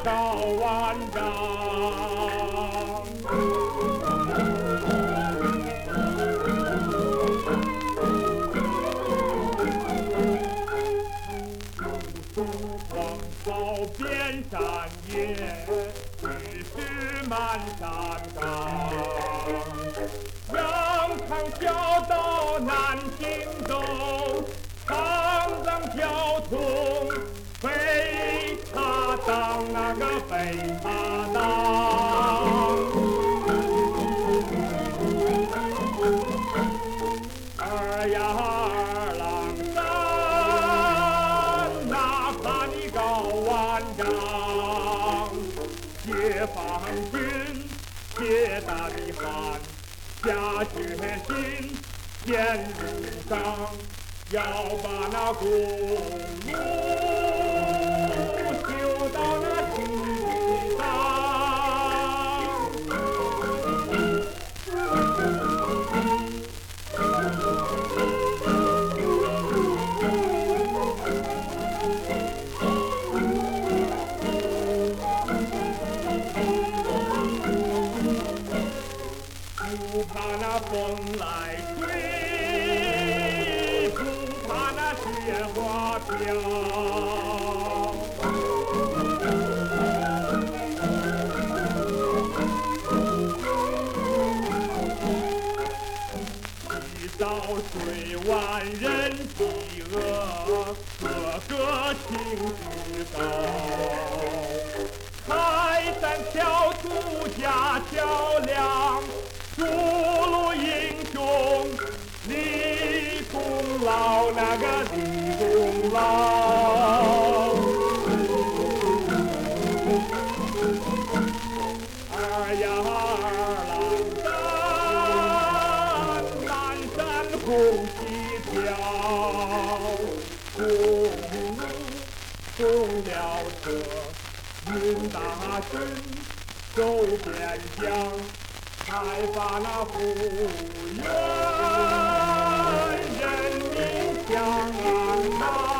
高万丈。荒草遍山野，绿石满山岗。羊肠小道难行走，长江交通非他当，那个非他当。二呀二郎山，哪怕你高万丈，解放军铁打的汗，下决心坚如钢，要把那公路修到那地上。不怕那风来吹，不怕那雪花飘。一早睡万人饥饿，个个情绪高。开山挑土架桥梁，筑路英雄立功劳，那个立功劳。二呀二郎山，南山红旗飘，公了车，运大军走边疆。才把那复原人民向南。